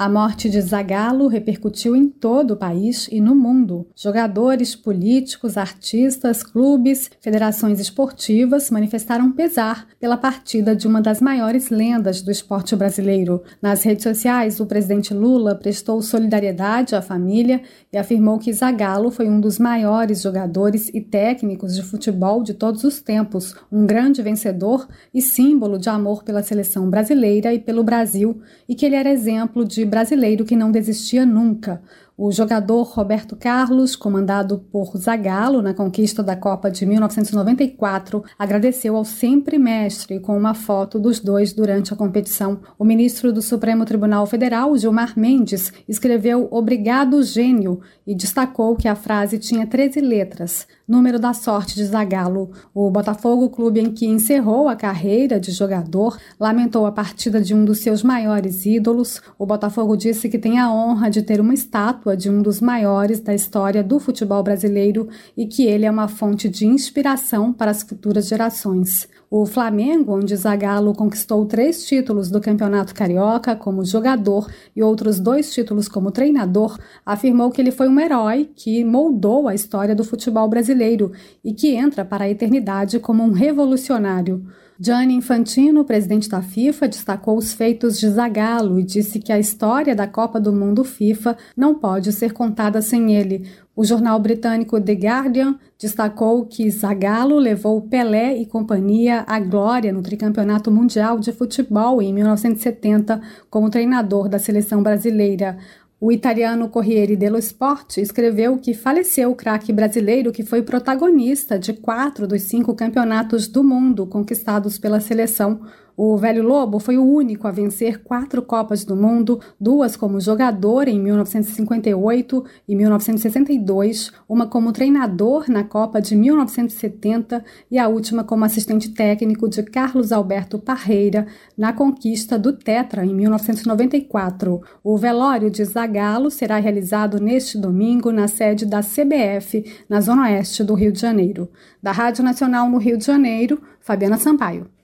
A morte de Zagallo repercutiu em todo o país e no mundo. Jogadores, políticos, artistas, clubes, federações esportivas manifestaram pesar pela partida de uma das maiores lendas do esporte brasileiro. Nas redes sociais, o presidente Lula prestou solidariedade à família e afirmou que Zagallo foi um dos maiores jogadores e técnicos de futebol de todos os tempos, um grande vencedor e símbolo de amor pela seleção brasileira e pelo Brasil, e que ele era exemplo de brasileiro que não desistia nunca. O jogador Roberto Carlos, comandado por Zagallo na conquista da Copa de 1994, agradeceu ao sempre mestre com uma foto dos dois durante a competição. O ministro do Supremo Tribunal Federal, Gilmar Mendes, escreveu "Obrigado, gênio" e destacou que a frase tinha 13 letras, número da sorte de Zagallo. O Botafogo, clube em que encerrou a carreira de jogador, lamentou a partida de um dos seus maiores ídolos. O Botafogo disse que tem a honra de ter uma estátua de um dos maiores da história do futebol brasileiro e que ele é uma fonte de inspiração para as futuras gerações. O Flamengo, onde Zagallo conquistou 3 títulos do Campeonato Carioca como jogador e outros 2 títulos como treinador, afirmou que ele foi um herói que moldou a história do futebol brasileiro e que entra para a eternidade como um revolucionário. Gianni Infantino, presidente da FIFA, destacou os feitos de Zagallo e disse que a história da Copa do Mundo FIFA não pode ser contada sem ele. O jornal britânico The Guardian destacou que Zagallo levou Pelé e companhia à glória no tricampeonato mundial de futebol em 1970 como treinador da seleção brasileira. O italiano Corriere dello Sport escreveu que faleceu o craque brasileiro que foi protagonista de 4 dos 5 campeonatos do mundo conquistados pela seleção. O velho Lobo foi o único a vencer 4 Copas do Mundo, 2 como jogador em 1958 e 1962, uma como treinador na Copa de 1970 e a última como assistente técnico de Carlos Alberto Parreira na conquista do Tetra em 1994. O velório de Zagallo será realizado neste domingo na sede da CBF, na zona oeste do Rio de Janeiro. Da Rádio Nacional no Rio de Janeiro, Fabiana Sampaio.